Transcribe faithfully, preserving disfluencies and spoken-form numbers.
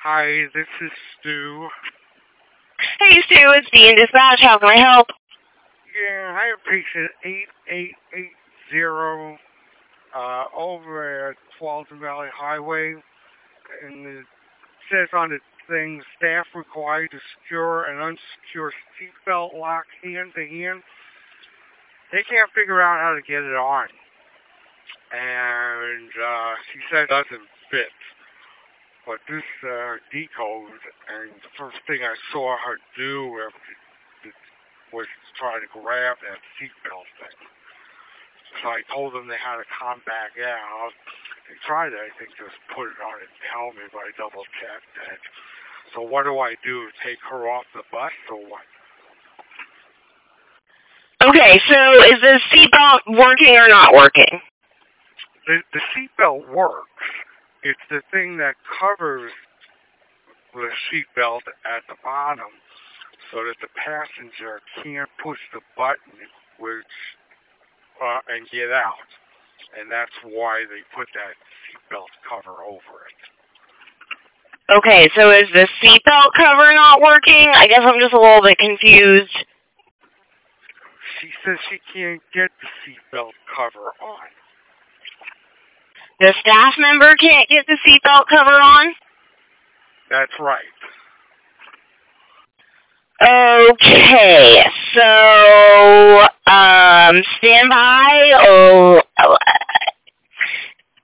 Hi, this is Stu. Hey, Stu, it's Dean Dispatch. How can I help? Yeah, I have patient eight eight eight zero uh, over at Walton Valley Highway, and it says on the thing, staff required to secure and unsecure seatbelt lock hand to hand. They can't figure out how to get it on, and uh, she said it doesn't fit. But this uh, decode, and the first thing I saw her do was try to grab that seatbelt thing. So I told them they had to come back out. They tried to, I think, just put it on and tell me, but I double-checked it. So what do I do? Take her off the bus or what? Okay, so is the seatbelt working or not working? The, the seatbelt works. It's the thing that covers the seatbelt at the bottom so that the passenger can't push the button which uh, and get out. And that's why they put that seatbelt cover over it. Okay, so is the seatbelt cover not working? I guess I'm just a little bit confused. She says she can't get the seatbelt cover on. The staff member can't get the seatbelt cover on? That's right. Okay, so, um, stand by, or